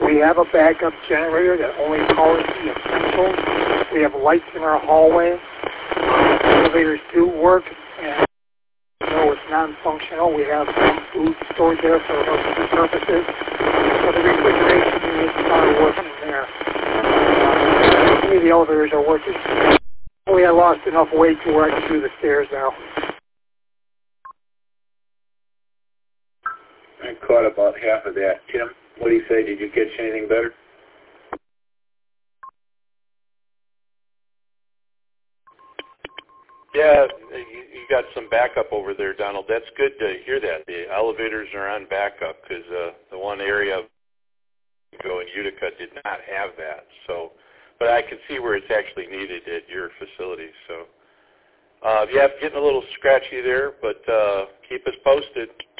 We have a backup generator that only powers the essentials. We have lights in our hallway. Elevators do work, and though it's non-functional, we have some food stored there for emergency purposes. So the refrigeration units are working there. The elevators are working. I lost enough weight to where I can do the stairs now. I caught about half of that. Tim, what do you say? Did you catch anything better? Yeah, you got some backup over there, Donald. That's good to hear that. The elevators are on backup because the one area in Utica did not have that. So, but I can see where it's actually needed at your facility. So, yeah, getting a little scratchy there, but keep us posted.